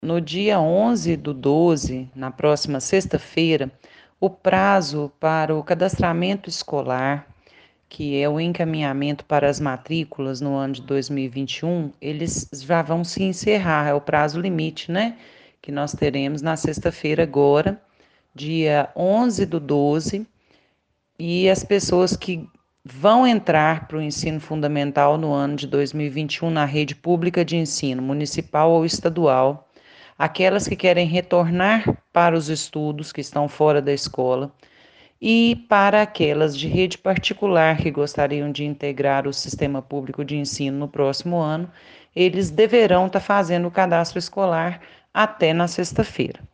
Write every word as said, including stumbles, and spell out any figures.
no dia onze do doze, na próxima sexta-feira, o prazo para o cadastramento escolar, que é o encaminhamento para as matrículas no ano de dois mil e vinte e um, eles já vão se encerrar, é o prazo limite, né? Que nós teremos na sexta-feira agora, dia onze do doze, e as pessoas que vão entrar para o ensino fundamental no ano de dois mil e vinte e um na rede pública de ensino, municipal ou estadual, aquelas que querem retornar para os estudos que estão fora da escola e para aquelas de rede particular que gostariam de integrar o sistema público de ensino no próximo ano, eles deverão estar fazendo o cadastro escolar até na sexta-feira.